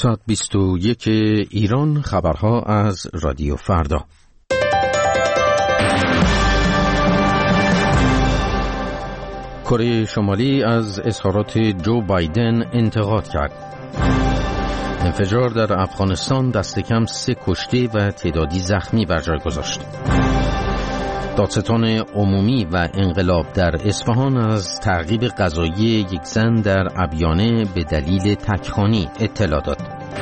721 ایران، خبرها از رادیو فردا. کره شمالی از اظهارات جو بایدن انتقاد کرد. انفجار در افغانستان دست کم 3 کشته و تعدادی زخمی بر جای گذاشت. دادستان عمومی و انقلاب در اصفهان از تعقیب قضایی یک زن در ابیانه به دلیل تکخوانی اطلاع داد.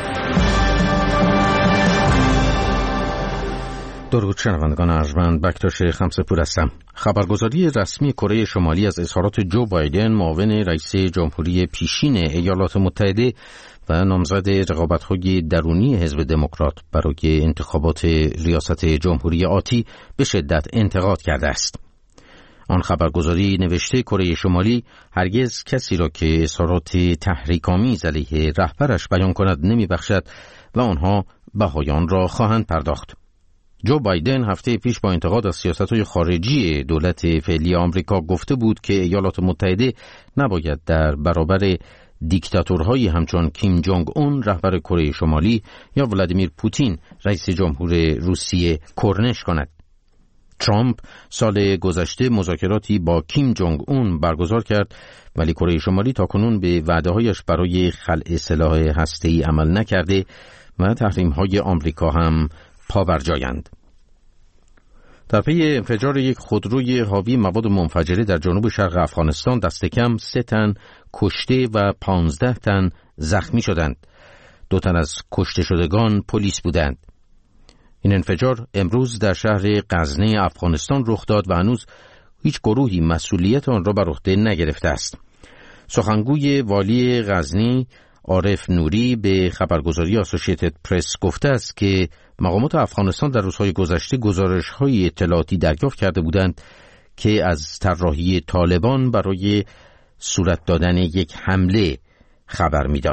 درود شنوندگان ارجمند، بکتاش خمسه‌پور هستم. خبرگزاری رسمی کره شمالی از اظهارات جو بایدن، معاون رئیس جمهوری پیشین ایالات متحده و نامزد رقابت‌های درونی حزب دموکرات برای انتخابات ریاست جمهوری آتی به شدت انتقاد کرده است. آن خبرگزاری نوشته کره شمالی هرگز کسی را که اظهارات تحریک‌آمیز علیه رهبرش بیان کند نمی‌بخشد و آنها بهای آن را خواهند پرداخت. جو بایدن هفته پیش با انتقاد از سیاست‌های خارجی دولت فعلی آمریکا گفته بود که ایالات متحده نباید در برابر دیکتاتورهایی همچون کیم جونگ اون رهبر کره شمالی یا ولادیمیر پوتین رئیس جمهور روسیه کرنش کند. ترامپ سال گذشته مذاکراتی با کیم جونگ اون برگزار کرد، ولی کره شمالی تاکنون به وعده‌هایش برای خلع سلاح هسته‌ای عمل نکرده و تحریم‌های آمریکا هم پابرجایند. در پی انفجار یک خودروی حاوی مواد منفجره در جنوب شرق افغانستان دست کم 3 تن کشته و 15 تن زخمی شدند. 2 تن از کشته شدگان پلیس بودند. این انفجار امروز در شهر غزنه افغانستان رخ داد و هنوز هیچ گروهی مسئولیت آن را بر عهده نگرفته است. سخنگوی والی غزنی عارف نوری به خبرگزاری آسوشیتد پرس گفته است که مقامات افغانستان در روزهای گذشته گزارش‌های اطلاعاتی دریافت کرده بودند که از طراحی طالبان برای صورت دادن یک حمله خبر می‌داد.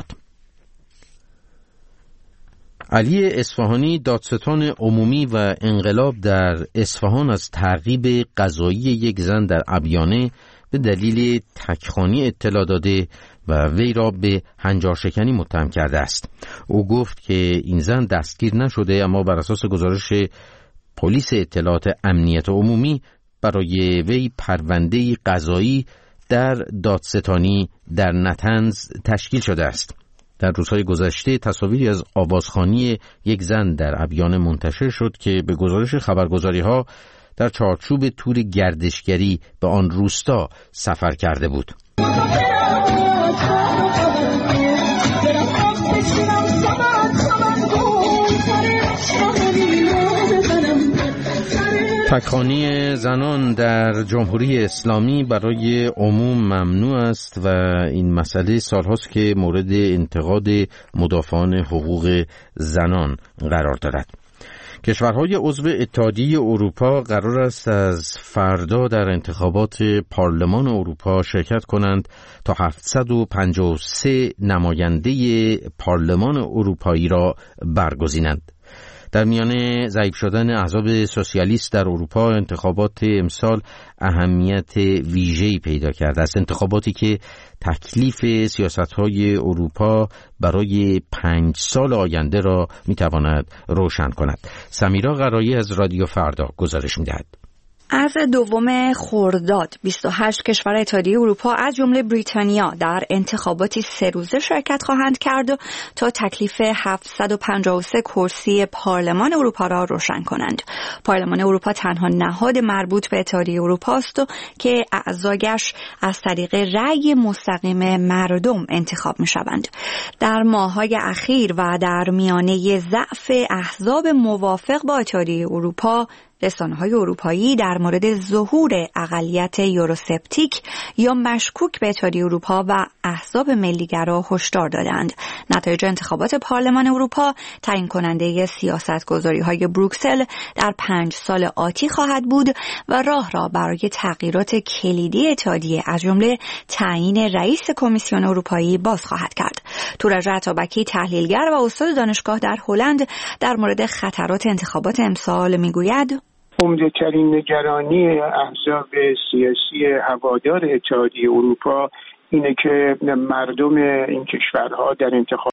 علی اصفهانی، دادستان عمومی و انقلاب در اصفهان، از تعقیب قضایی یک زن در ابیانه به دلیل تکخوانی اطلاع داده و وی را به هنجارشکنی متهم کرده است. او گفت که این زن دستگیر نشده، اما بر اساس گزارش پلیس اطلاعات امنیت عمومی برای وی پرونده قضایی در دادستانی در نطنز تشکیل شده است. در روزهای گذشته تصاویری از آوازخوانی یک زن در ابیانه منتشر شد که به گزارش خبرگزاری‌ها در چارچوب تور گردشگری به آن روستا سفر کرده بود. تکخوانی زنان در جمهوری اسلامی برای عموم ممنوع است و این مسئله سالهاست که مورد انتقاد مدافعان حقوق زنان قرار دارد. کشورهای عضو اتحادیه اروپا قرار است از فردا در انتخابات پارلمان اروپا شرکت کنند تا 753 نماینده پارلمان اروپایی را برگزینند. در میانه ضعیف شدن احزاب سوسیالیست در اروپا، انتخابات امسال اهمیت ویژه‌ای پیدا کرده است. انتخاباتی که تکلیف سیاست‌های اروپا برای 5 سال آینده را می‌تواند روشن کند. سمیرا قرایی از رادیو فردا گزارش می‌دهد. از 2 خرداد 28 کشور اتحادیه اروپا از جمله بریتانیا در انتخاباتی 3 روزه شرکت خواهند کرد تا تکلیف 753 کرسی پارلمان اروپا را روشن کنند. پارلمان اروپا تنها نهاد مربوط به اتحادیه اروپا است که اعضایش از طریق رأی مستقیم مردم انتخاب می‌شوند. در ماه‌های اخیر و در میانه ضعف احزاب موافق با اتحادیه اروپا، رسانه‌های اروپایی در مورد ظهور اقلیت یوروسپتیک یا مشکوک به اتحادیه اروپا و احزاب ملیگرا هشدار دادند. نتایج انتخابات پارلمان اروپا تعیین کننده سیاست‌گذاری‌های بروکسل در 5 سال آتی خواهد بود و راه را برای تغییرات کلیدی اتحادیه از جمله تعیین رئیس کمیسیون اروپایی باز خواهد کرد. تورج عطابکی، تحلیلگر و استاد دانشگاه در هلند، در مورد خطرات انتخابات امسال میگوید: عمده‌ترین نگرانی احزاب سیاسی هوادار اتحادیه اروپا اینه که مردم این کشورها در انتخابات